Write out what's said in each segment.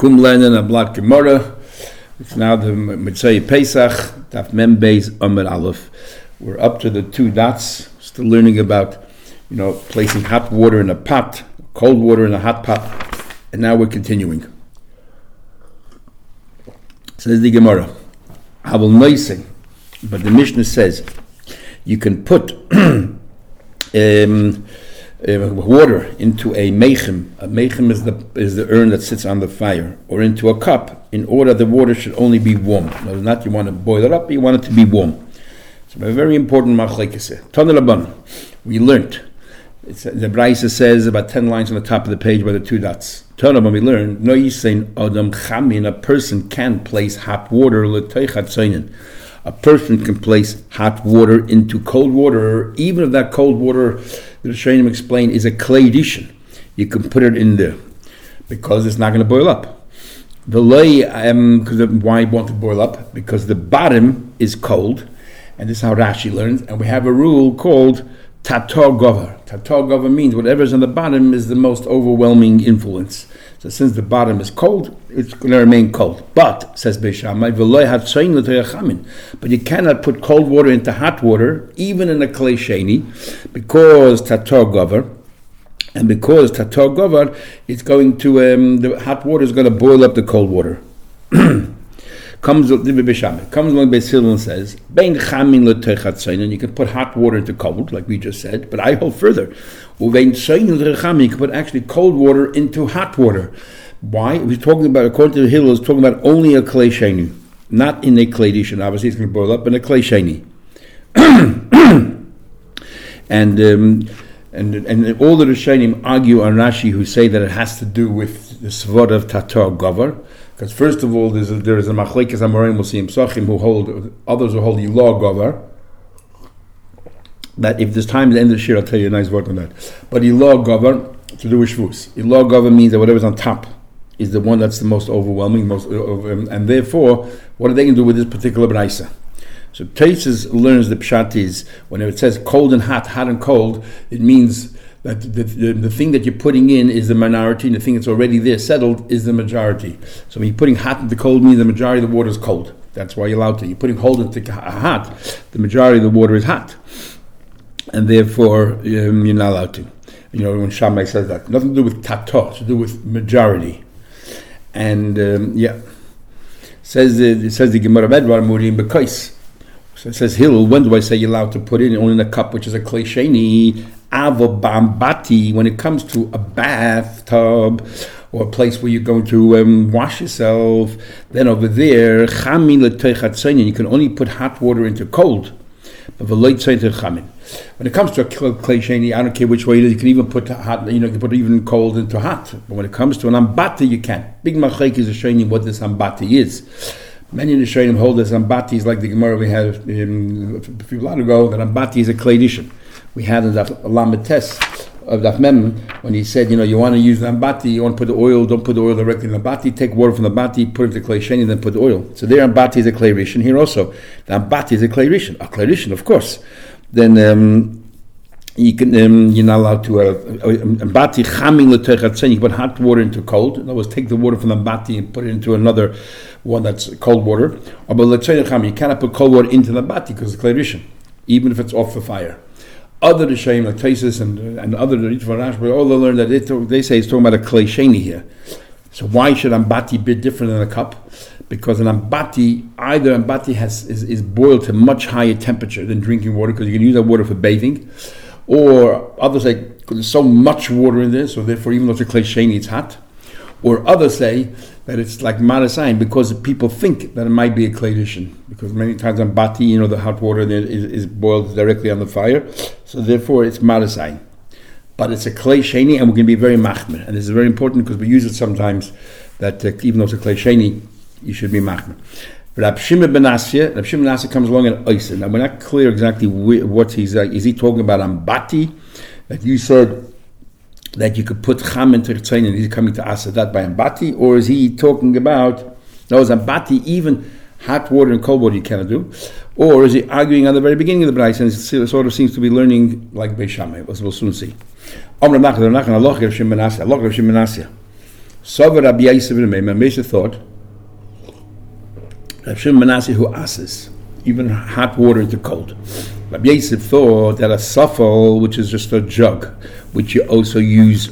Kum Leinen a Blat Gemara. It's now the Mitzvah Pesach, Daf Mem Beis Amud Aleph. We're up to the 2 dots, still learning about, placing hot water in a pot, cold water in a hot pot, and now we're continuing. Says the Gemara, I will noising, but the Mishnah says you can put water into a mechem. A mechem is the urn that sits on the fire, or into a cup, in order the water should only be warm. No, not you want to boil it up, you want it to be warm. So a very important machlekes. Tana Rabbanan, we learned. The Braisa says about 10 lines on the top of the page by the 2 dots. Tana Rabbanan, we learned, no yisein adam chamin, a person can place hot water l'toichat seinen. A person can place hot water into cold water, even if that cold water, the Rishonim explain, is a clay edition. You can put it in there because it's not going to boil up. Why won't it boil up? Because the bottom is cold, and this is how Rashi learns. And we have a rule called tator gover. Tator gover means whatever's on the bottom is the most overwhelming influence. So since the bottom is cold, it's going to remain cold. But, says Beis Shammai, but you cannot put cold water into hot water, even in a clay sheni, because tator gover. And because tator gover, it's going to, the hot water is going to boil up the cold water. Comes along Beis Hillel and says, and you can put hot water into cold, like we just said, but I hold further. You can put actually cold water into hot water. Why? He's talking about, according to Hillel, he's talking about only a clay sheni, not in a clay edition. Obviously, it's going to boil up in a clay sheni. And all the Rishonim argue on Rashi, who say that it has to do with the svod of tator gover. Because first of all, there is a machlekes amorim, we'll see in Psachim, others who hold Ilah gover. That if there's time at the end of the shir, I'll tell you a nice word on that. But Ilah gover, to do with shvus. Ilah gover means that whatever's on top is the one that's the most overwhelming, and therefore, what are they going to do with this particular braisa? So Taisus learns the pshat is, whenever it says cold and hot, hot and cold, it means that the thing that you're putting in is the minority, and the thing that's already there settled is the majority. So when you're putting hot into cold, means the majority of the water is cold. That's why you're allowed to. You're putting cold into hot, the majority of the water is hot. And therefore, you're not allowed to. When Shammai says that. Nothing to do with tator, it's to do with majority. And, says the Gemara Bedvar Murim Bekais. So it says, Hillel, when do I say you're allowed to put in only in a cup, which is a clay sheni? Avobambati, when it comes to a bathtub or a place where you're going to wash yourself, then over there, chamin l'toichat seinen, you can only put hot water into cold. But v'loit seinen chamin. When it comes to a clay sheni, I don't care which way it is, you can even put hot, you can put even cold into hot. But when it comes to an ambati, you can't. Big machlek is showing what this ambati is. Many of the Rishonim hold this ambati is like the Gemara we had a few long ago, that ambati is a clay edition. We had in the Lametes of Daf Mem, when he said, you want to use the ambati, you want to put the oil, don't put the oil directly in the ambati, take water from the ambati, put it in the clay sheni, then put the oil. So there ambati is a clay rishon. Here also, the ambati is a clay rishon. A clay rishon, of course. Then you can, you're not allowed to, ambati chamin l'toichat seinen, you can put hot water into cold. In other words, take the water from the ambati and put it into another one that's cold water. Or but l'toichat chamin, you cannot put cold water into the ambati because it's clay rishon, even if it's off the fire. Other Rishonim, like Taisus and other Rashi, all they learn that they say it's talking about a clay sheni here. So why should ambati be different than a cup? Because an ambati, either ambati is boiled to much higher temperature than drinking water, because you can use that water for bathing, or others say because there's so much water in there, so therefore even though it's a clay sheni, it's hot. Or others say that it's like marasayin, because people think that it might be a clay edition, because many times ambati, the hot water there is boiled directly on the fire, so therefore it's marasayin. But it's a clay sheni, and we're going to be very machmer, and this is very important because we use it sometimes, that even though it's a clay sheni, you should be machmer. Rab Shimon ben Asya comes along and oiser. Now we're not clear exactly what he's like. Is he talking about ambati, that you said that you could put cham into ritzayin and he's coming to ask that by ambati, or is he talking about, no, is ambati even hot water and cold water you cannot do, or is he arguing on the very beginning of the Braisa, and it sort of seems to be learning like Beis Shammai, as we'll soon see. Sover Rabbi Yosef and Meisha thought Rabbi Shimon ben Manasseh who asks even hot water into cold. Rabbi Yosef thought that a safel, which is just a jug, which you also use,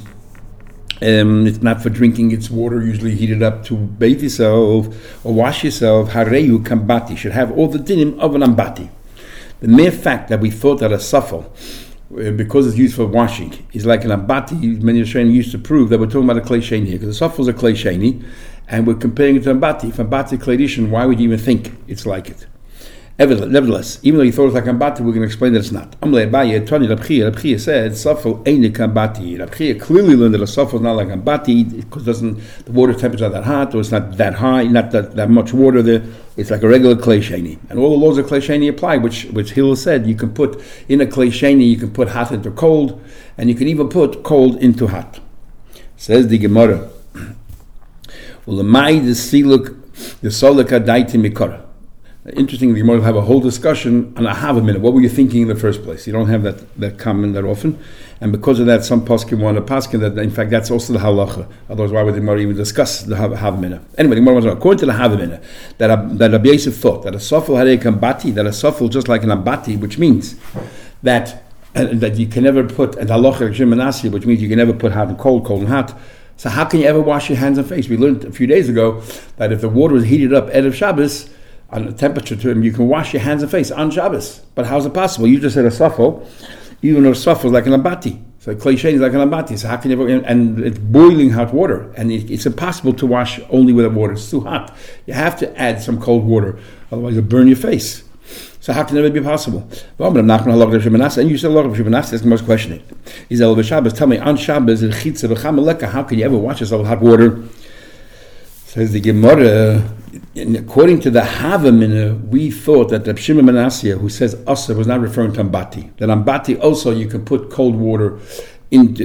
it's not for drinking, it's water usually heated up to bathe yourself or wash yourself, hareyu kambati, should have all the dinim of an ambati. The mere fact that we thought that a safel, because it's used for washing, is like an ambati, many Rishonim used to prove that we're talking about a klei sheni here, because the safel is a klei sheni, and we're comparing it to ambati. If ambati klei rishon, why would you even think it's like it? Nevertheless, even though you thought it was like ambati, we're going to explain that it's not. Amle Abaye, Tani Rabchia said, safel ain't ambati. Rabchia clearly learned that a safel is not like ambati, because the water temperature is not that hot, or it's not that high, not that much water there. It's like a regular klei sheni. And all the laws of klei sheni apply, which Hillel said, you can put in a klei sheni, you can put hot into cold, and you can even put cold into hot. Says the Gemara, well, the Mai the Siluk, the Solika Daiti Mikara. Interesting, the Gemara will have a whole discussion on a minute. What were you thinking in the first place? You don't have that comment that often. And because of that, some poskim want to paskin that, in fact, that's also the halacha. Otherwise, why would the Gemara even discuss the minute? Anyway, the Gemara was according to the minute that Rabbi Yosef thought that a safel had a kambati, that a safel just like an ambati, which means that you can never put a halacha Shimon, which means you can never put hot and cold and hot. So how can you ever wash your hands and face? We learned a few days ago that if the water was heated up Erev Shabbos, on a temperature to him, you can wash your hands and face on Shabbos. But how's it possible? You just said a safel, even though a safel is like an ambati. So klei sheni is like an ambati. So how can you ever, and it's boiling hot water, and it's impossible to wash only with that water. It's too hot. You have to add some cold water, otherwise it'll burn your face. So how can it ever be possible? And you said Allah of Shimon, that's the most questioning. Is El Shabbos, tell me, on Shabbos, how can you ever wash yourself with hot water? Says the Gemara, according to the Havamina, we thought that Rabbi Shimon ben Manasseh, who says Asa, was not referring to Ambati. That Ambati also you can put cold water into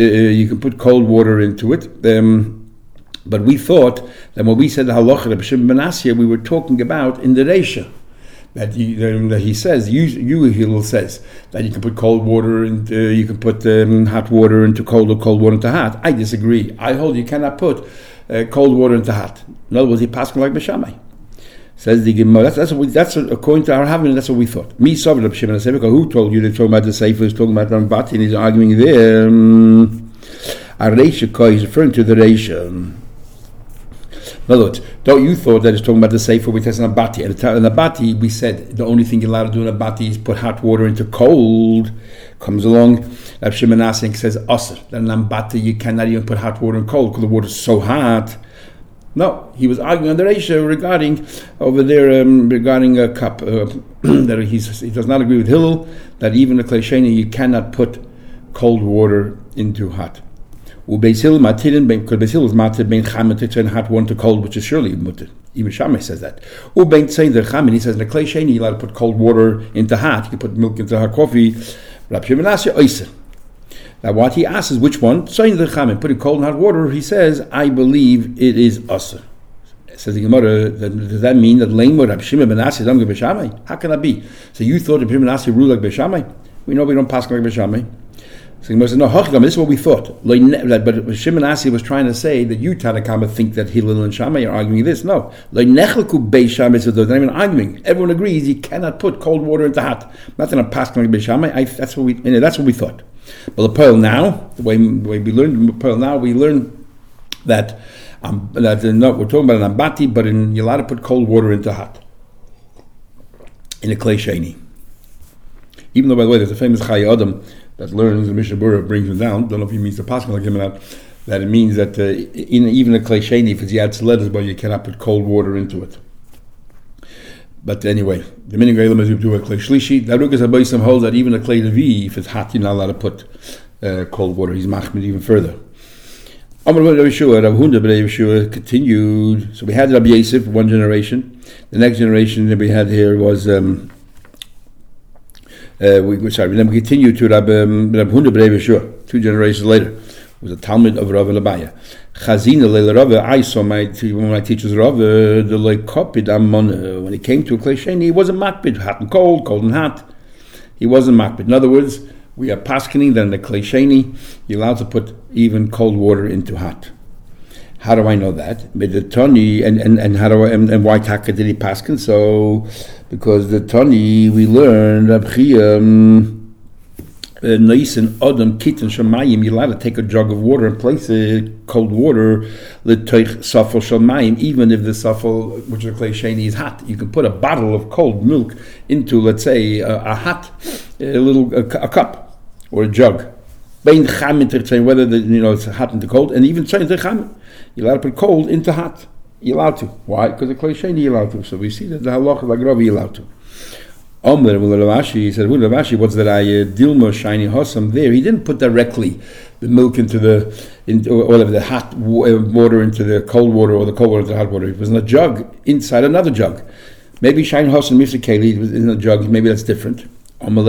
it. But we thought that when we said the halacha Rabbi Shimon ben Manasseh, we were talking about in the Reisha. That he says, Hillel says that you can put cold water into, you can put hot water into cold or cold water into hot. I disagree. I hold you cannot put cold water into hot. In other words, he passed like Beshamai. Says the Gemara. That's according to our Havamina. That's what we thought. Me Savra Rabbi Shimon ben Manasseh. Who told you they're talking about the Sefer? He's talking about the Ambati, and he's arguing there. Reisha Koi. He's referring to the Reisha. In other words, don't you thought that it's talking about the Sefer we test an Abati? And in Abati, we said the only thing you're allowed to do in Abati is put hot water into cold. Comes along, Rabbi Shimon ben Manasseh says, Asr, that in Abati you cannot even put hot water in cold because the water is so hot. No, he was arguing on the Reisha regarding a cup. That he does not agree with Hillel, that even a klei sheni you cannot put cold water into hot. Beis Hillel is matir bein chametz to turn hot water to cold, which is surely mutter. Even Shammai says that. Bein tzei the chametz, he says in a klei sheni you're allowed to put cold water into hot. You can put milk into hot coffee. Rabbi Shimon ben Manasseh oiser. Now what he asks is which one? Tzei the chametz, putting cold and hot water. He says I believe it is aser. Says the Gemara, does that mean that Lema Rabbi Shimon ben Manasseh is like Beishamai? How can that be? So you thought Rabbi Shimon ben Manasseh ruled like Beishamai? We know we don't pass like Beishamai. So the Gemara says, no, this is what we thought. But Shimon ben Manasseh was trying to say that you, Tanakama, think that Hillel and Shammai are arguing this. No. They're not even arguing. Everyone agrees you cannot put cold water into hot. Not that I'm passing like Beishamai. That's what we thought. But the pearl now, the way we learned the pearl now, we learn that we're talking about an ambati, but you're allowed to put cold water into hot in a klei sheni. Even though, by the way, there's a famous Chai Adam that learns, the Mishnah Berurah brings him down. Don't know if he means the pasuk like him or not. That it means that in even a klei sheni, if it's yad letters, but you cannot put cold water into it. But anyway, the meaning of is do a klei shlishi. Darukas Abayisam holds that even a klei levi, if it's hot, you're not allowed to put cold water. He's machmid even further. Rav Hunda b'nei Yeshua continued. So we had Rabbi Yosef, one generation. The next generation that we had here was then we continued to Rav Hunda b'nei Yeshua. 2 generations later, it was a Talmud of Rav Elabaya. Chazina leil Rav, I saw one of my teachers Rav, the loikopid amon. When he came to a klei sheni, he wasn't makbid, hot and cold and hot. He wasn't makbid. In other words, we are paskening that in the klei sheni, you're allowed to put even cold water into hot. How do I know that? But the Tani and how do I, and why Taka did he paskin? So because the Tani we learned Naisin Adam Kitan Shamayim, you're allowed to take a jug of water and place it, cold water, L'toich Safal Shamayim, even if the Safal, which is Klei Sheni, is hot. You can put a bottle of cold milk into, let's say, a cup or a jug. Bein Chamin, whether it's hot into cold, and even Chayin Chamin. You're allowed to put cold into hot. You're allowed to. Why? Because the Klei Sheni you're allowed to. So we see that the halacha like Ravi you're allowed to. He said, what's that? Dilma shiny hossam there. He didn't put directly the milk into the hot water into the cold water, or the cold water into the hot water. It was in a jug inside another jug. Maybe shiny hossam misakeli was in a jug. Maybe that's different. We don't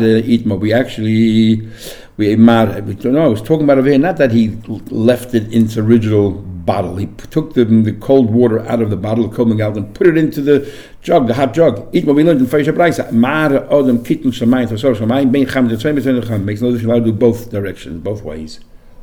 know. I was talking about over here, not that he left it in its original bottle. He took the cold water out of the bottle, coming out, and put it into the jug, the hot jug. Eat what we learned in Feisha Braisa. Makes no difference. You're allowed to do both directions, both ways.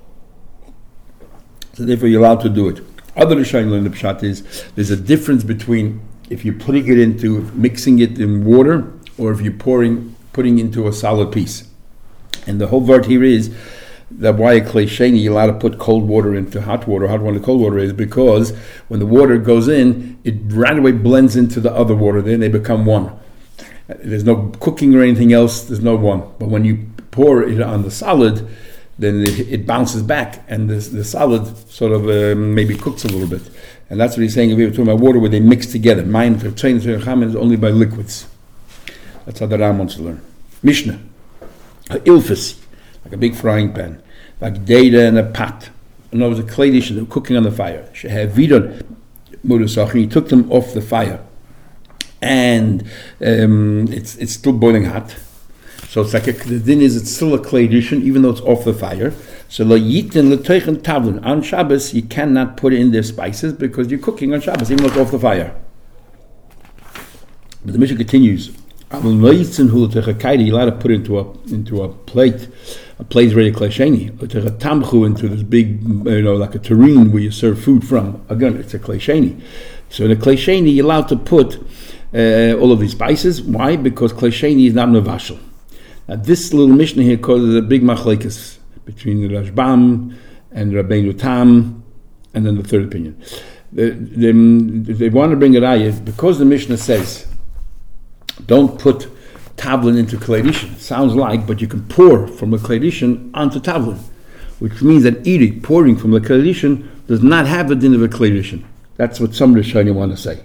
So therefore, you're allowed to do it. Other Rishonim in the Pshat is there's a difference between if you're putting it into, mixing it in water, or if you're putting into a solid piece. And the whole word here is that why a Klei Sheni you're allowed to put cold water into hot water to cold water is because when the water goes in, it right away blends into the other water. Then they become one. There's no cooking or anything else. There's no one. But when you pour it on the solid, then it bounces back, and the solid sort of maybe cooks a little bit. And that's what he's saying. If we were talking about water where they mix together, mine is only by liquids. That's how the Ram wants to learn. Mishnah. Ilfis, like a big frying pan, like data and a pot. In other words, a clay dish cooking on the fire. Shehavidon mudasach. He took them off the fire, and it's still boiling hot. So it's like the din is it's still a clay dish even though it's off the fire. So lo yitin l'toichen tavlin on Shabbos you cannot put in their spices because you're cooking on Shabbos even though it's off the fire. But the Mishnah continues. You're allowed to put into a plate ready Klei Sheni, into this big, like a tureen where you serve food from. Again, it's a Klei Sheni. So in a Klei Sheni, you're allowed to put all of these spices. Why? Because Klei Sheni is not mevashel. Now this little Mishnah here causes a big machlekes between the Rashbam and Rabbeinu Tam, and then the third opinion. They want to bring it out because the Mishnah says, don't put tavlin into Kleirishin. Sounds like, but you can pour from a Kleirishin onto tavlin, which means that eating, pouring from a Kleirishin does not have the din of a Kleirishin. That's what some Rishonim want to say.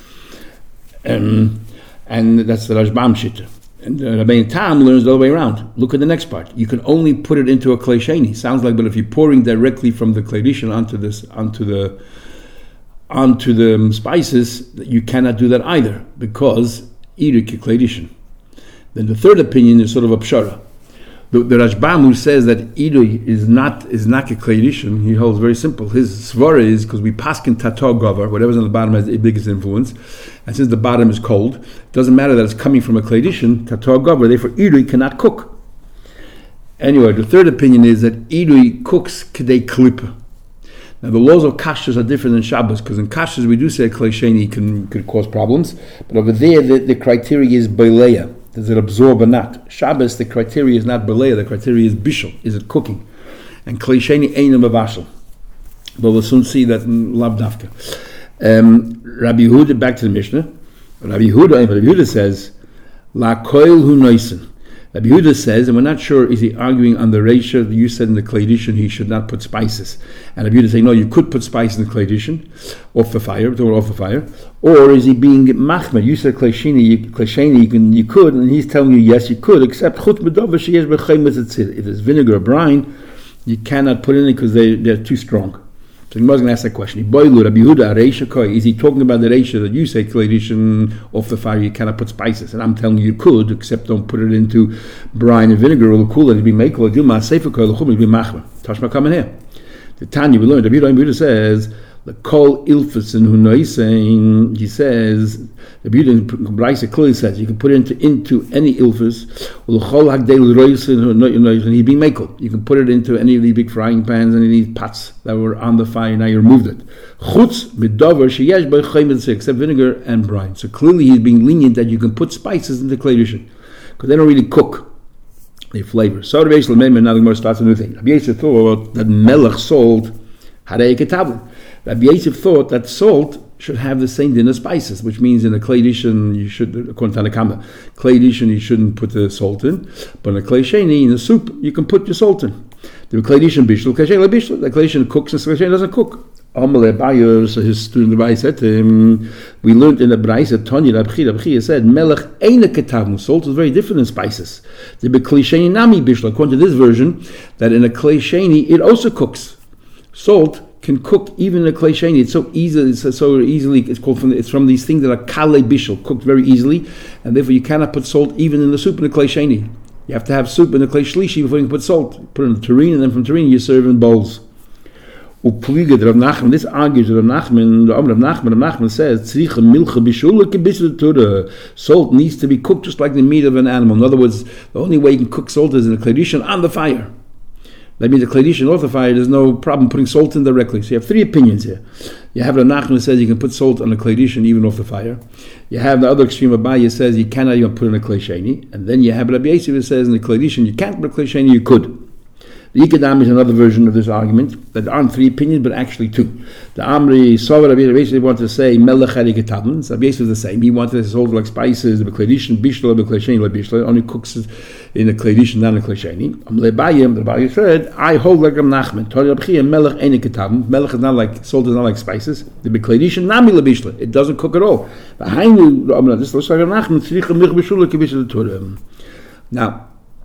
And that's the Rashbam Shitta. And Rabbeinu Tam learns the other way around. Look at the next part. You can only put it into a Klei Sheni. Sounds like, but if you're pouring directly from the Kleirishin onto the spices, you cannot do that either, because Then the third opinion is sort of a pshara. The Rashbam who says that Idui is not a Kleirishin, he holds very simple. His svara is because we paskin tato gover, whatever's on the bottom has the biggest influence, and since the bottom is cold, it doesn't matter that it's coming from a Kleirishin, tato gover, therefore Idui cannot cook. Anyway, the third opinion is that Idui cooks k'dei klipa. Now the laws of kashrus are different than Shabbos, because in kashrus we do say a Klei Sheni could cause problems, but over there the criteria is beileya. Does it absorb or not? Shabbos, the criteria is not beileya, the criteria is bishul, is it cooking? And Klei Sheni ain't a mevashel. But we'll soon see that in Lav Dafka. Rabbi Yehuda, back to the Mishnah. Rabbi Yehuda says, La koil hu noisen. Rabbi Yehuda says, and we're not sure, is he arguing on the ratio that you said in the Kleirishin he should not put spices? And Rabbi Yehuda saying, no, you could put spices in the Kleirishin off the fire, or is he being machmer? You said Klei Sheni, you could, and he's telling you, yes, you could, except chut medova sheyesh b'chayim etzir. If there's vinegar or brine, you cannot put in it because they're too strong. So he was going to ask that question. Is he talking about the ratio that you say Kleirishin off the fire you cannot put spices? And I'm telling you could, except don't put it into brine and vinegar or the cooler. It'd be makel. Dilma sefer koil l'chum. It'd be machmer. Tashma coming here. The Tanya we learned. Rabbi Yehuda says The kol ilfus in hunoisein, he says, the beauty in Braisa clearly says you can put it into any ilfus, and he'd be makel. You can put it into any of these big frying pans, any of these pots that were on the fire, now you removed it. Except vinegar and brine. So clearly he's being lenient that you can put spices into Klei Rishon, because they don't really cook. They flavor. So the Beis Lemember, now the Gemara starts a new thing. Rabbi Yosef thought that melech salt had a ketabel. Rabbi Yosef thought that salt should have the same din as spices, which means in a Klei Rishon you should, according to Tanakama, Klei Rishon you shouldn't put the salt in, but in a Klei Sheni, in the soup, you can put your salt in. The Klei Rishon bishul, Klei Sheni bishul. The Klei Rishon cooks and Klei Sheni doesn't cook. Amalei Bayer, so his student Rabbi said to him, we learned in the Braisa, Tanya Rabchia said, melech eina ketavnu, salt is very different than spices. The Klei Sheni nami bishul, according to this version, that in a Klei Sheni it also cooks. Salt can cook even in a Klei Sheni. It's so easy. It's from these things that are kale bishul, cooked very easily, and therefore you cannot put salt even in the soup in a Klei Sheni. You have to have soup in a Klei Shlishi before you can put salt. Put it in the tureen, and then from tureen you serve in bowls. Upliga Rav Nachman. This argues Rav Nachman. The Rav Nachman says tzricha milcha bishul kebishul Torah. Salt needs to be cooked just like the meat of an animal. In other words, the only way you can cook salt is in a Klei Rishon on the fire. That means the Klei Rishon off the fire, there's no problem putting salt in directly. So you have three opinions here. You have Rav Nachman who says you can put salt on a Klei Rishon even off the fire. You have the other extreme, Abaye says you cannot even put it in a Klei Sheni. And then you have Rabbi Yosef who says in the Klei Rishon you can't put a Klei Sheni, you could. The Ikadam is another version of this argument, that there aren't three opinions, but actually two. The Amri, Sover, Rabbi Yosef wanted to say, Melech Hari Ketablan. Rabbi Yosef is the same. He wanted to salt like spices, the Klei Rishon, Bishla, the Klei Sheni, the Bishla, only cooks it in a Klei Rishon, not in a Klei Sheni. Amle Bayim, the Bayim said, I hold like Rav Nachman. Tori Rabchia, Melech Eini Ketablan. Melech is not like, salt is not like spices. The Klei Rishon, Nami la Bishla. It doesn't cook at all. This looks like Rav Nachman, Tzricha Milch Bishula Kibishla Torah. Now,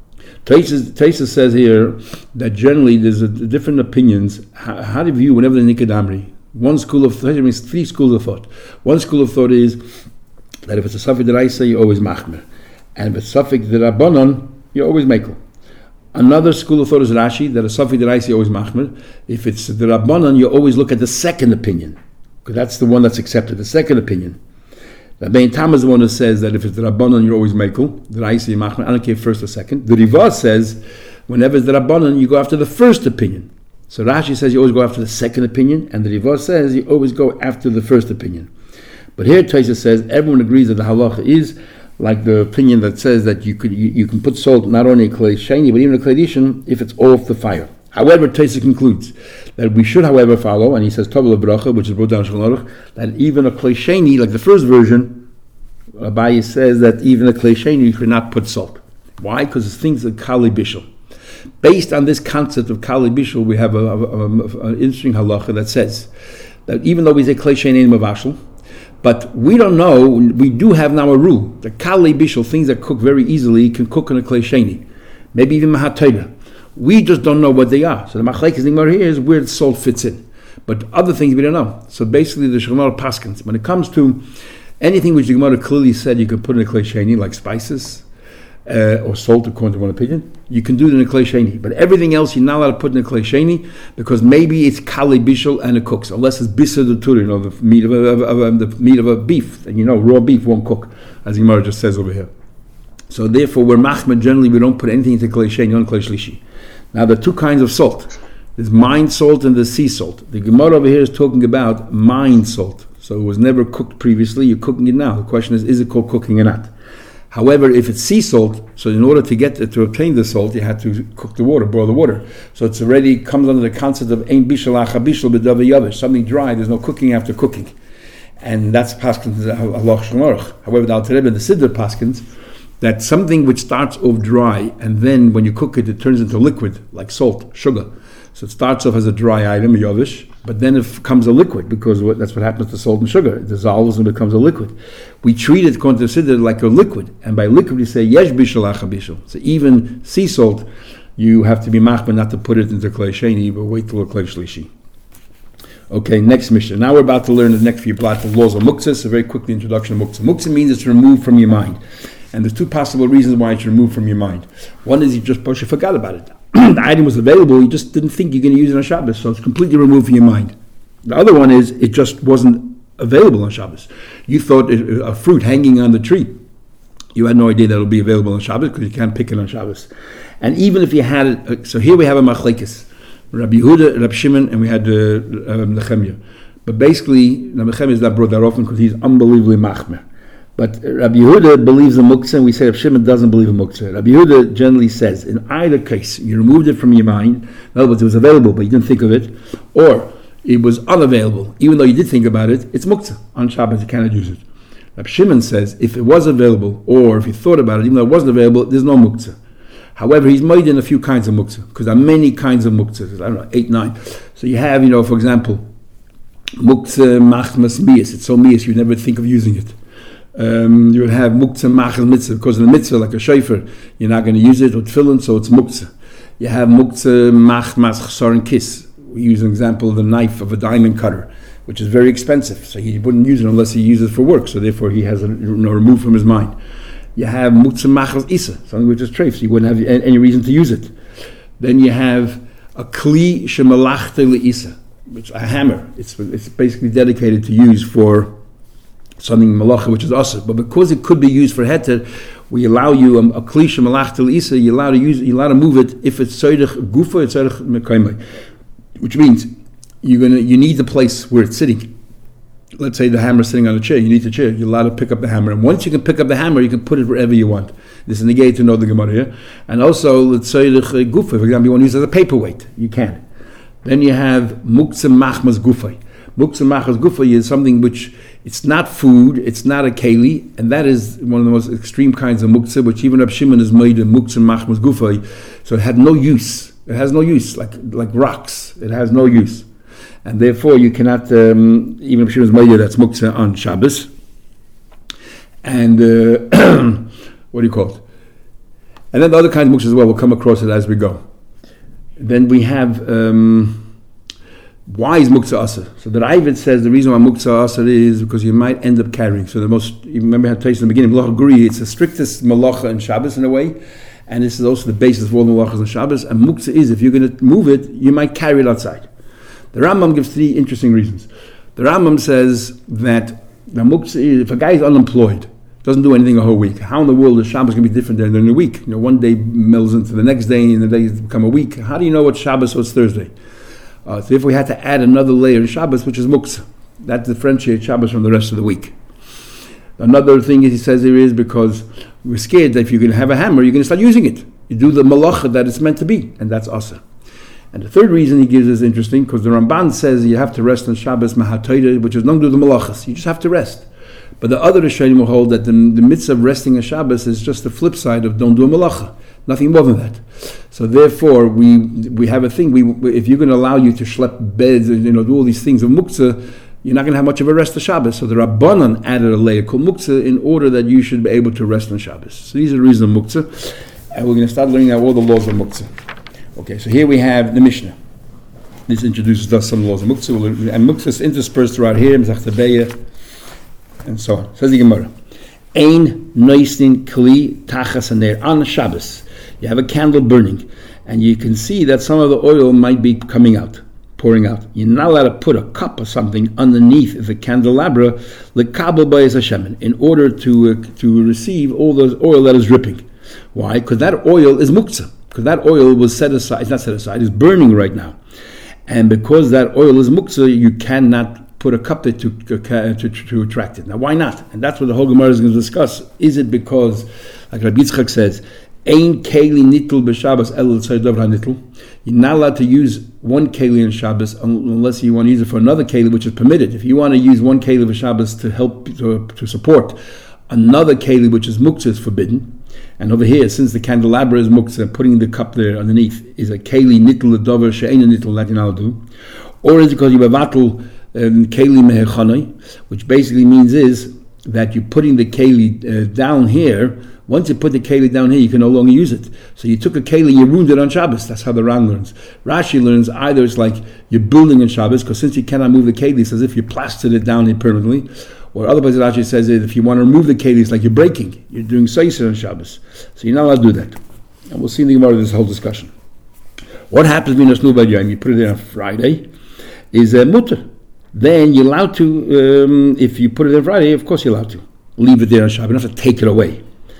Taisa says here that generally there's different opinions. How do you view whenever the Nikad Amri? One school of thought means three schools of thought. One school of thought is that if it's a Safik D'Oraisa, you always machmer, and if it's Safik D'Rabbanan, you always mekel. Another school of thought is Rashi that a Safik D'Oraisa you always machmer. If it's D'Rabbanan, you always look at the second opinion because that's the one that's accepted. The second opinion. The Bein Tam is the one who says that if it's the Rabbanon, you're always mekel. The Raisa you machmer. I don't care first or second. The Riva says whenever it's the Rabbanon, you go after the first opinion. So Rashi says you always go after the second opinion, and the Riva says you always go after the first opinion. But here Taisa says everyone agrees that the halacha is like the opinion that says that you can put salt not only in Klei Sheni but even in Klei Rishon if it's off the fire. However, Taisa concludes that we should, however, follow, and he says Tov Bracha, which is brought down in Shulchan Aruch, that even a Klei Sheni, like the first version, Abaye says that even a Klei Sheni you should not put salt. Why? Because it's things like Kali Bishul. Based on this concept of Kali Bishul, we have an interesting halacha that says that even though we say Klei Sheni Mavashal, but we don't know, we do have now a rule that Kali Bishul, things that cook very easily, can cook in a Klei Sheni, maybe even Mahat Torah. We just don't know what they are. So the machlekes Nigmar here is where the salt fits in. But other things we don't know. So basically the Shulchan Aruch paskins, when it comes to anything which the Gemara clearly said you can put in a Klei Sheni, like spices, or salt according to one opinion, you can do it in a Klei Sheni. But everything else you're not allowed to put in a Klei Sheni because maybe it's Kali Bishul and it cooks, unless it's Bissa de Tur, the meat of a beef. And raw beef won't cook, as the Gemara just says over here. So therefore, we're machmer, generally we don't put anything into Klei Sheni, on Klei Shlishi. Now there are two kinds of salt. There's mine salt and there's sea salt. The Gemara over here is talking about mine salt. So it was never cooked previously, you're cooking it now. The question is it called cooking or not? However, if it's sea salt, so in order to obtain the salt, you had to cook the water, boil the water. So it's already comes under the concept of ein bishul acha bishul b'davar yavesh. Something dry, there's no cooking after cooking. And that's paskins halach Shulchan Aruch. However, the Alter Rebbe, the Siddur paskins, that something which starts off dry and then when you cook it, it turns into liquid, like salt, sugar. So it starts off as a dry item, yavish, but then it becomes a liquid because that's what happens to salt and sugar. It dissolves and becomes a liquid. We treat it, according to the Siddur, like a liquid. And by liquid, we say, yesh bishul acha bishul. So even sea salt, you have to be machmer not to put it into Klei Sheni, but wait till a Klei Shlishi. Okay, next mission. Now we're about to learn the next few plots of laws of muktzah. So very quickly, introduction of muktzah. Muktzah means it's removed from your mind. And there's two possible reasons why it's removed from your mind. One is you forgot about it. The item was available, you just didn't think you're going to use it on Shabbos, so it's completely removed from your mind. The other one is it just wasn't available on Shabbos. You thought a fruit hanging on the tree, you had no idea that it would be available on Shabbos because you can't pick it on Shabbos. And even if you had it, so here we have a machlekes, Rabbi Yehuda, Rabbi Shimon, and we had Nechemia. But basically, Rabbi Nechemia is not brought that often because he's unbelievably machmer. But Rabbi Yehuda believes in muktzah, and we say Rabbi Shimon doesn't believe in muktzah. Rabbi Yehuda generally says, in either case, you removed it from your mind, in other words, it was available, but you didn't think of it, or it was unavailable, even though you did think about it, it's muktzah. On Shabbos, you cannot use it. Rabbi Shimon says, if it was available, or if you thought about it, even though it wasn't available, there's no muktzah. However, he's made in a few kinds of muktzah, because there are many kinds of muktzah. I don't know, 8, 9. So you have, for example, muktzah machmas miyas. It's so miyas you never think of using it. You would have muktzah machas mitzvah, because in the mitzvah, like a shofar, you're not going to use it, or tefillin, so it's muktzah. You have muktzah machmas chsar and kiss. We use an example of the knife of a diamond cutter, which is very expensive, so he wouldn't use it unless he uses it for work, so therefore he has it removed from his mind. You have muktzah machas isa, something which is treif, so you wouldn't have any reason to use it. Then you have a kli shemalachta leisa, which a hammer. It's basically dedicated to use for something malacha, which is asa. But because it could be used for heter, we allow you a kli shemalachta leisa. You're allowed to move it if it's tzorech gufa, it's tzorech mekaymai, which means you need the place where it's sitting. Let's say the hammer is sitting on a chair. You need the chair. You're allowed to pick up the hammer. And once you can pick up the hammer, you can put it wherever you want. This is negate to know the Gemara here. And also, let's say the gufa, for example, you want to use it as a paperweight. You can. Then you have muktzah machmas gufay. Muktzah machmas gufay is something which, it's not food, it's not a keli, and that is one of the most extreme kinds of muktzah, which even Rab Shimon is made of muktzah machmas gufay. So it had no use. It has no use, like rocks. It has no use. And therefore, you cannot, even if she was made, that's muktzah on Shabbos. And what do you call it? And then the other kind of muktzah as well, we'll come across it as we go. Then we have, why is muktzah asr? So the Ravid says the reason why muktzah asr is because you might end up carrying. So you remember how I told you in the beginning, malacha guri, it's the strictest malacha in Shabbos in a way. And this is also the basis of all the malachas on Shabbos. And muktzah is, if you're going to move it, you might carry it outside. The Rambam gives 3 interesting reasons. The Rambam says that the muktzah is, if a guy is unemployed, doesn't do anything a whole week, how in the world is Shabbos going to be different than a week? One day melds into the next day, and the day has become a week. How do you know what Shabbos was Thursday? So if we had to add another layer in Shabbos, which is muktzah, that differentiates Shabbos from the rest of the week. Another thing he says here is because we're scared that if you're going to have a hammer, you're going to start using it. You do the malacha that it's meant to be, and that's asa. And the third reason he gives is interesting, because the Ramban says you have to rest on Shabbos mahatayda, which is not do the malachas. You just have to rest. But the other Rishonim will hold that the mitzvah of resting on Shabbos is just the flip side of don't do a malacha. Nothing more than that. So therefore, we have a thing. If you're going to allow you to schlep beds and do all these things of muktzah, you're not going to have much of a rest of Shabbos. So the Rabbanan added a layer called muktzah in order that you should be able to rest on Shabbos. So these are the reasons of muktzah. And we're going to start learning now all the laws of muktzah. Okay, so here we have the Mishnah. This introduces us some laws of muktzah. And muktzah is interspersed throughout here, and so on. Says the Gemara. Ein noistin kli tachas haner. On Shabbos, you have a candle burning, and you can see that some of the oil might be coming out. Pouring out. You're not allowed to put a cup or something underneath the candelabra, lekabel bayis Hashem, in order to receive all the oil that is dripping. Why? Because that oil is muktzah. Because that oil was set aside. It's not set aside. It's burning right now, and because that oil is muktzah, you cannot put a cup there to attract it. Now, why not? And that's what the whole Gemara is going to discuss. Is it because, like Rabbi Yitzchak says, Ein keli nitl b'Shabbos el tzaydav hanitl. You're not allowed to use one keli on Shabbos unless you want to use it for another keli, which is permitted. If you want to use one keli for Shabbos to help to support another keli, which is muktzah, is forbidden. And over here, since the candelabra is muktzah, putting the cup there underneath is a keli nitl l'dover she'eina nitl that you're not allowed to do. Or is it because you bavatl keli mehechanoi, which basically means is that you're putting the keli down here. Once you put the keli down here, you can no longer use it. So you took a keli, you ruined it on Shabbos. That's how the Ran learns. Rashi learns either it's like you're building on Shabbos, because since you cannot move the keli, it's as if you plastered it down here permanently. Or otherwise, Rashi says that if you want to remove the keli, it's like you're breaking. You're doing seiser on Shabbos. So you're not allowed to do that. And we'll see in the Gemara this whole discussion. What happens when you put it there on Friday is mutter. then you're allowed to, if you put it in Friday, of course you're allowed to leave it there on Shabbos. You don't have to take it away.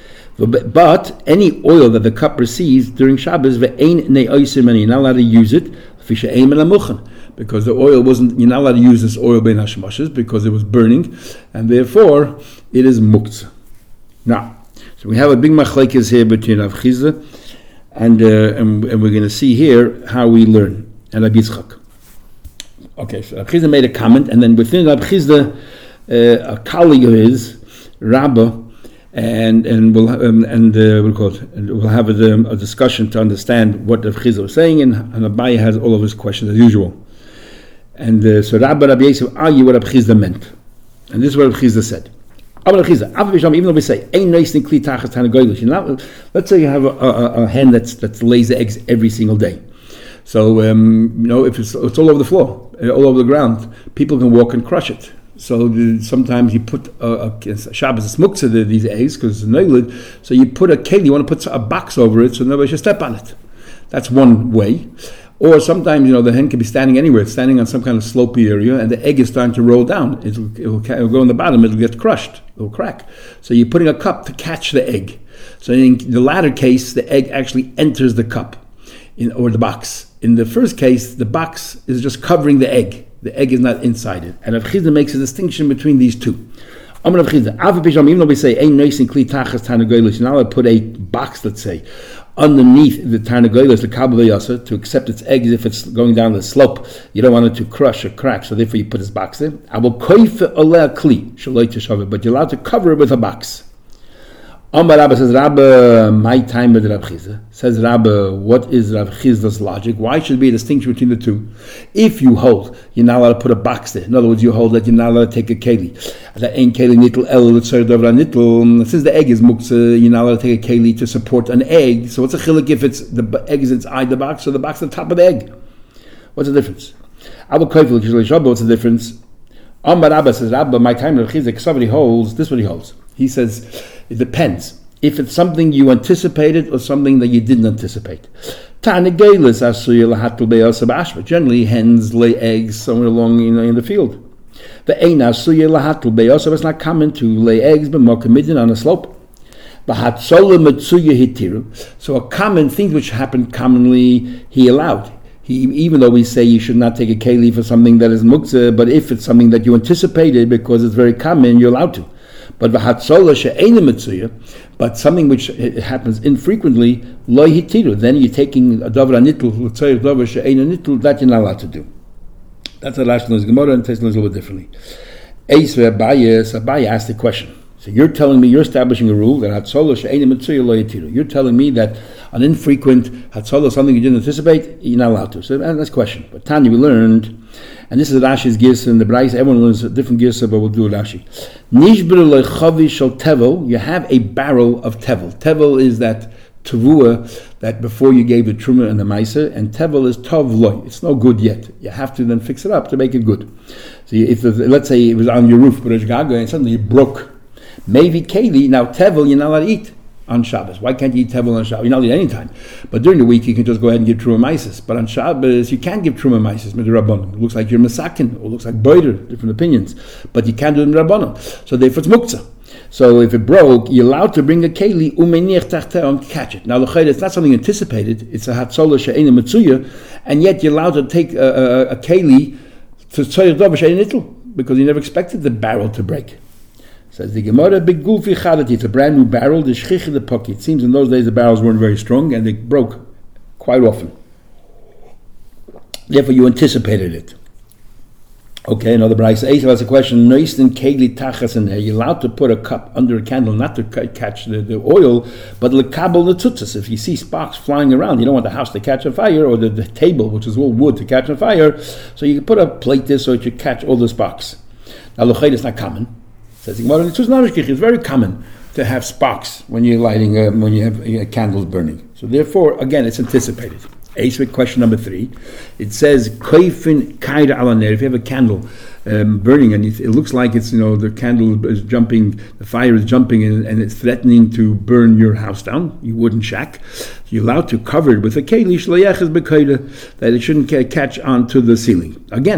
But any oil that the cup receives during Shabbos, and you're not allowed to use it, because the oil wasn't, you're not allowed to use this oil bein hashmashas because it was burning, and therefore it is muktzah. Now, so we have a big machlekes here between Rav Chizda and we're going to see here how we learn, and Rabbi Yitzchak. Okay, so Rav Chizda made a comment, and then within Rav Chizda, a colleague of his, Rabbah, and we'll have a discussion to understand what Rav Chizda was saying, and Abaye has all of his questions as usual. And so Rabbi Yosef argued what Rav Chizda meant, and this is what Rav Chizda said. Even though we say let's say you have a hen that lays the eggs every single day. So if it's all over the floor, all over the ground, people can walk and crush it. So sometimes you put Shabbos is muktzah these eggs because it's a neilid. So you put a keli, you want to put a box over it so nobody should step on it. That's one way. Or sometimes the hen can be standing anywhere. It's standing on some kind of slopey area, and the egg is starting to roll down. It'll go in the bottom. It'll get crushed. It'll crack. So you're putting a cup to catch the egg. So in the latter case, the egg actually enters the cup or the box. In the first case, the box is just covering the egg. The egg is not inside it. And Rav Chizda makes a distinction between these two. Even though we say you're not allowed to put a box, let's say, underneath the tarnagolos, the kabel yasa, to accept its eggs if it's going down the slope. You don't want it to crush or crack, so therefore you put this box there. But you're allowed to cover it with a box. Amar Rabba says, Rabba, my time with Rav Chizda. Says Rabba, what is Rav Chizda's logic? Why should there be a distinction between the two? If you hold, you're not allowed to put a box there. In other words, you hold that you're not allowed to take a keli. That ain't keli nitl el l'tzor dovra nitl. Since the egg is muktzah, you're not allowed to take a keli to support an egg. So what's a chiluk if it's the egg is inside the box or the box on top of the egg? What's the difference? What's the difference? Amar Rabba says, Rabba, my time with Rav Chizda, somebody holds, this is what he holds. He says, it depends. If it's something you anticipated or something that you didn't anticipate. Generally, hens lay eggs somewhere along in the field. It's not common to lay eggs, but more committed on a slope. So a common thing which happened commonly, he allowed. Even though we say you should not take a keli for something that is muktzah, but if it's something that you anticipated because it's very common, you're allowed to. But but something which happens infrequently, then you're taking a davar nitl, that you're not allowed to do. That's a Rashi Gemara, and takes a little bit differently. Abaye asked the question. So you're telling me, you're establishing a rule that you're telling me that an infrequent hatzolah, something you didn't anticipate, you're not allowed to. So that's a question. But Tanya, we learned, and this is Rashi's gifts in the Braisa. Everyone learns a different gifts, but we'll do Rashi. You have a barrel of tevel. Tevel is that tevuah that before you gave the truma and the meiser, and tevel is tov loy. It's no good yet. You have to then fix it up to make it good. So if let's say it was on your roof, but it's gaga, and suddenly it broke. Maybe keli, now tevel, you're not allowed to eat on Shabbos. Why can't you eat tevel on Shabbos? You're not allowed to eat any time. But during the week, you can just go ahead and give truma meises. But on Shabbos, you can't give truma meises, midrabanan. It looks like you're masakin, or looks like boider, different opinions. But you can't do it midrabanan. So therefore it's muktzah. So if it broke, you're allowed to bring a keli, umeniach tachteh, and catch it. Now, it's not something anticipated. It's a hatzolah she'ena metzuya, and yet you're allowed to take a keli to tzayir davar she'ena nitl, because you never expected the barrel to break. Says the Gemara, big gulfi chadati. It's a brand new barrel. The shchich the pocky. It seems in those days the barrels weren't very strong and they broke quite often. Therefore, you anticipated it. Okay, another Braisa. Eisav has a question. Noistin kegli tachas in there. You're allowed to put a cup under a candle, not to catch the oil, but lekabel the tzutzas. If you see sparks flying around, you don't want the house to catch on fire, or the table, which is all wood, to catch on fire. So you can put a plate there so it should catch all the sparks. Now, l'chayr is not common. Says it's very common to have sparks when you're lighting, when you have candles burning. So therefore, again, it's anticipated. Question number 3. It says koifin kaida alaner. If you have a candle burning and it looks like it's the candle is jumping, the fire is jumping and it's threatening to burn your house down, your wooden shack, you're allowed to cover it with a keli shlayach is bekaida, that it shouldn't catch onto the ceiling. Again,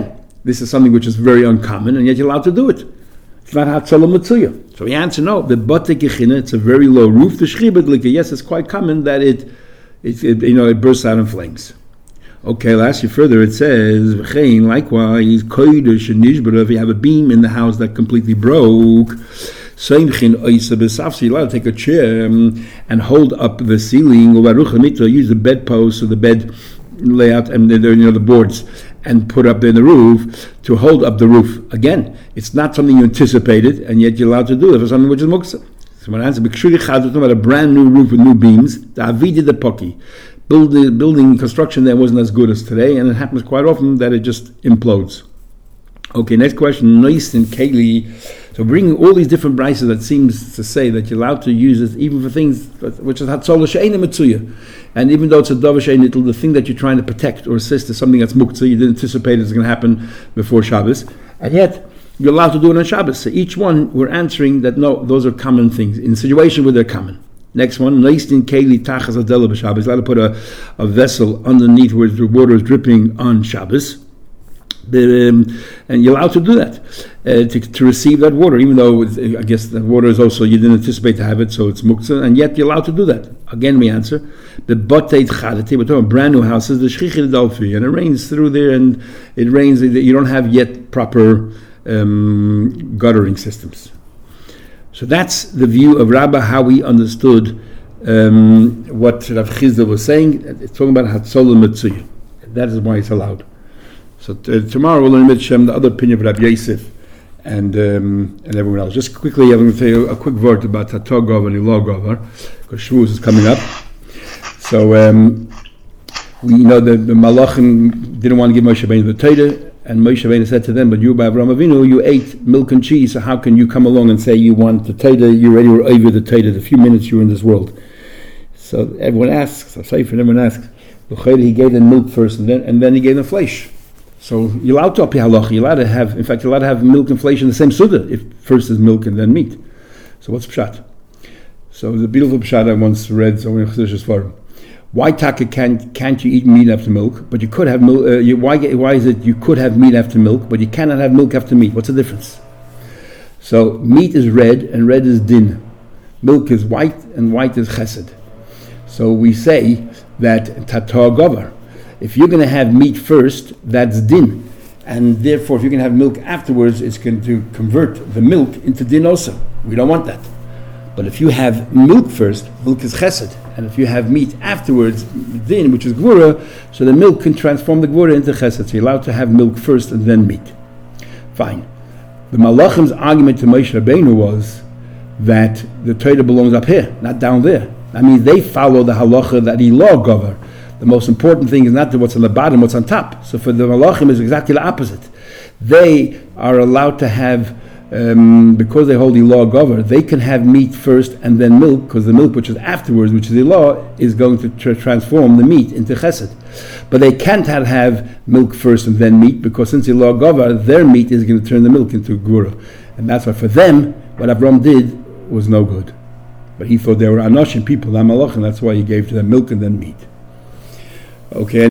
This is something which is very uncommon, and yet you're allowed to do it. It's not Hatzalah Matzuya. So we answer no. The Bate Kechina, it's a very low roof. The Shchibadlika, yes, it's quite common that it bursts out in flames. Okay, I'll ask you further. It says, likewise, Kodesh and Nishbara, if you have a beam in the house that completely broke, so you're allowed to take a chair and hold up the ceiling, or use the bedpost or the bed layout and the boards and put up in the roof to hold up the roof. Again, it's not something you anticipated, and yet you're allowed to do it for something which is muksa. So my answer, talking about a brand new roof with new beams, the Avidi the Poki. Building construction there wasn't as good as today, and it happens quite often that it just implodes. Okay, next question. Nois and Keli. So bringing all these different brises that seems to say that you're allowed to use it even for things which is Hatzalah She'eina Mitzuya. And even though it's a Dava She'ein Nitl, the thing that you're trying to protect or assist is something that's muktzah, you didn't anticipate it's going to happen before Shabbos. And yet, you're allowed to do it on Shabbos. So each one, we're answering that no, those are common things, in a situation where they're common. Next one, Noistin Keli Tachas Adela b'Shabbos. You're allowed to put a vessel underneath where the water is dripping on Shabbos. And you're allowed to do that, to receive that water, even though I guess that water is also, you didn't anticipate to have it, so it's muktzah, and yet you're allowed to do that. Again, we answer, the Bateit Chadati, we're talking about brand new houses, the Shchichid Dalfi, and it rains through there, and it rains, you don't have yet proper guttering systems. So that's the view of Rabbah, how we understood what Rav Chizda was saying. It's talking about Hatzalah Mitzuya. That is why it's allowed. So tomorrow we'll learn the other opinion of Rabbi Yosef and everyone else. Just quickly, I'm going to tell you a quick word about Tatar Gover and Ilah Gover, because Shavuos is coming up. So we know that the Malachim didn't want to give Moshe Rabbeinu the Torah, and Moshe Rabbeinu said to them, "But you, by Avraham Avinu, you ate milk and cheese. So how can you come along and say you want the Torah? You already were over the Torah the few minutes you were in this world." So everyone asks. Everyone asks. He gave them milk first, and then he gave them flesh. So you're allowed to up halach. You're allowed to have, in fact, you're allowed to have milk and flesh in the same suda. If first is milk and then meat. So what's pshat? So the beautiful pshat I once read. So in Chiddush's Forum, why taka can't you eat meat after milk? But you could have milk. Why is it you could have meat after milk, but you cannot have milk after meat? What's the difference? So meat is red and red is din. Milk is white and white is chesed. So we say that tatar gover. If you're going to have meat first, that's din. And therefore, if you're going to have milk afterwards, it's going to convert the milk into din also. We don't want that. But if you have milk first, milk is chesed. And if you have meat afterwards, din, which is gvura, so the milk can transform the gvura into chesed. So you're allowed to have milk first and then meat. Fine. The Malachim's argument to Moshe Rabbeinu was that the Torah belongs up here, not down there. I mean, they follow the halacha that Ilah Gover. The most important thing is not what's on the bottom, what's on top. So for the Malachim, it's exactly the opposite. They are allowed to have, because they hold Ilah Gover, they can have meat first and then milk, because the milk which is afterwards, which is Ilah, is going to transform the meat into chesed. But they can't have milk first and then meat, because since Ilah Gover, their meat is going to turn the milk into gvura. And that's why for them, what Avram did was no good. But he thought they were Anoshim people, not Malachim, that's why he gave to them milk and then meat. Okay.